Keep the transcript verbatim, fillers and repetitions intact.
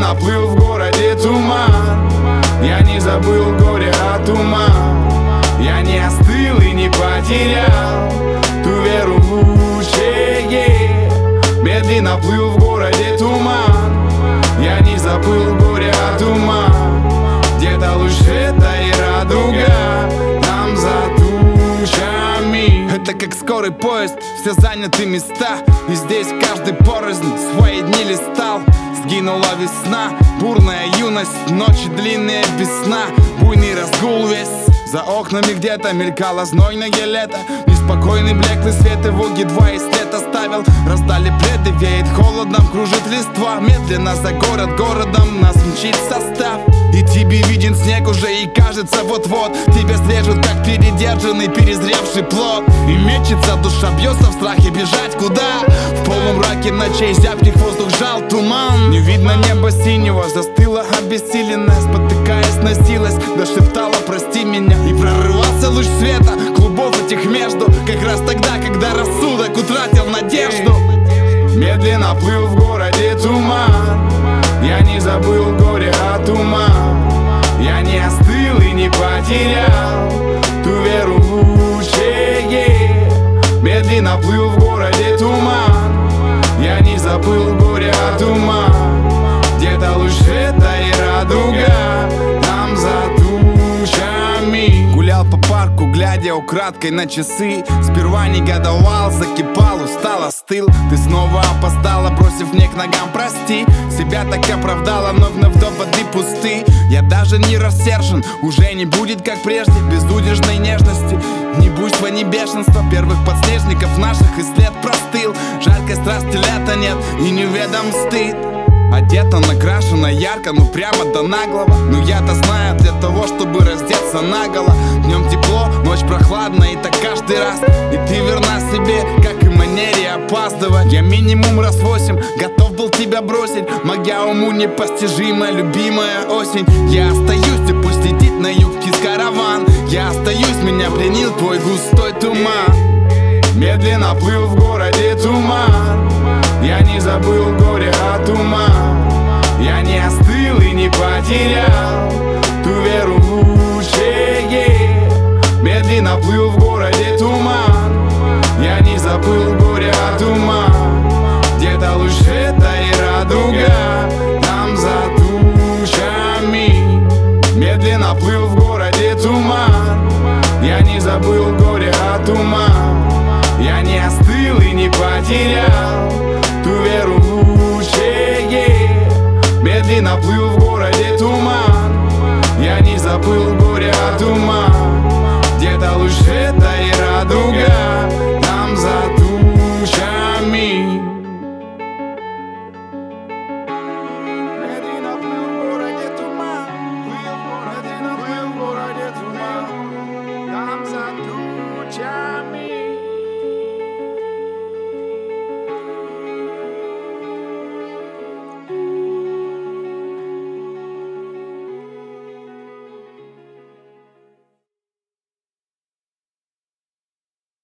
Медленно плыл в городе туман. Я не забыл горе от ума. Я не остыл и не потерял ту веру в лучшее. Медленно плыл в городе туман. Я не забыл горе от ума. Где-то луч света и радуга там за тучами. Это как скорый поезд, все заняты места, и здесь каждый порознь свои дни листал. Сгинула весна, бурная юность, ночи длинные без сна, буйный разгул весь. За окнами где-то мелькало знойное лето. Неспокойный блеклый свет его едва и след оставил. Раздали пледы, веет холодом, кружит листва. Медленно за город городом нас мчит состав. И тебе виден снег уже и кажется вот-вот тебя срежут, как передержанный, перезревший плод. И мечется душа, бьется в страхе, бежать куда? В полумраке ночей зябких воздух жал туман. Не видно неба синего, застыла обессиленная, спотыкаясь, носилась, дошептала прости меня. И прорывался луч света, клубов этих между, как раз тогда, когда рассудок утратил надежду. Медленно плыл в городе туман. Я не забыл горе от ума. Я не остыл и не потерял ту веру в лучшее. Медленно плыл в городе туман. Я не забыл горе от ума. Где-то луч света и радуга там за тучами. Гулял по парку, глядя украдкой на часы. Сперва негодовал, закипал, устал, остыл. Ты снова опоздала, бросив мне к ногам прости. Себя так оправдала, но вновь до воды пусты. Я даже не рассержен, уже не будет как прежде безудержной нежности, ни буйства, ни бешенства первых подснежников наших, и след простыл. Жаркой страсти лета нет и неведом стыд. Одета, накрашена ярко, ну прямо до наглого. Но я-то знаю, для того, чтобы раздеться наголо. Днем тепло, ночь прохладная, и так каждый раз. И ты верна себе, как и манере опаздывать. Я минимум раз восемь готов был тебя бросить. Моя уму непостижимая, любимая осень. Я остаюсь, и пусть летит на юбке с караван. Я остаюсь, меня пленил твой густой туман. Медленно плыл в городе туман. Я не забыл горе от ума. Я не остыл и не потерял ту веру в лучшее. Медленно плыл в городе туман. Я не забыл горе от ума. Где-то луч света и радуга там за тучами. Медленно плыл в городе туман. Я не забыл горе от ума. Я не остыл и не потерял